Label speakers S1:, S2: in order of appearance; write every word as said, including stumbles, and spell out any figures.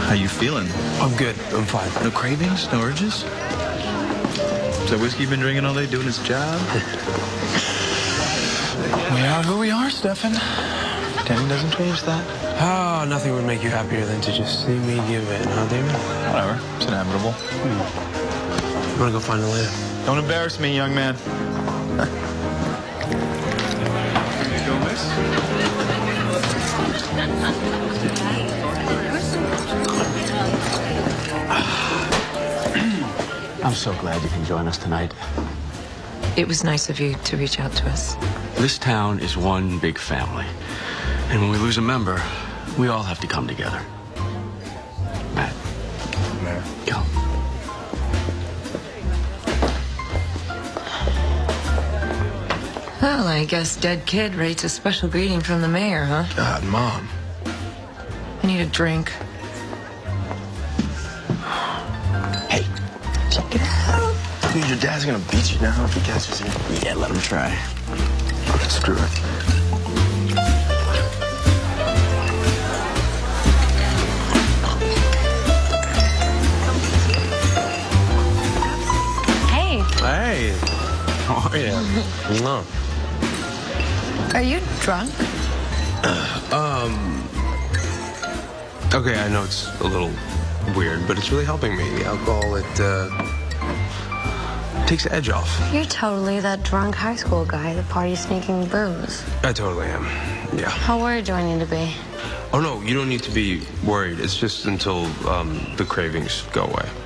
S1: How you feeling?
S2: I'm good. I'm fine.
S1: No cravings? No urges? Is that whiskey you've been drinking all day doing its job?
S2: We are who we are, Stefan.
S1: Pretending doesn't change that.
S2: Oh, nothing would make you happier than to just see me give in, huh, David?
S1: Whatever. It's inevitable.
S2: Hmm. You want to go find Elena?
S1: Don't embarrass me, young man. Here you go, miss.
S3: I'm so glad you can join us tonight.
S4: It was nice of you to reach out to us.
S3: This town is one big family. And when we lose a member, we all have to come together. Matt.
S2: Mayor.
S3: Go.
S4: Well, I guess Dead Kid rates a special greeting from the mayor, huh?
S2: God, Mom.
S4: I need a drink.
S2: Hey, check it out. Dude, your dad's gonna beat you now if he catches you.
S3: Yeah, let him try.
S2: Screw it.
S5: Hey.
S2: Hey. How are you? No.
S5: Are you drunk?
S2: Um. Okay, I know it's a little weird, but it's really helping me. The alcohol, it, uh, takes the edge off.
S5: You're totally that drunk high school guy that party sneaking booze.
S2: I totally am. Yeah.
S5: How worried do I need to be?
S2: Oh, no, you don't need to be worried. It's just until, um, the cravings go away.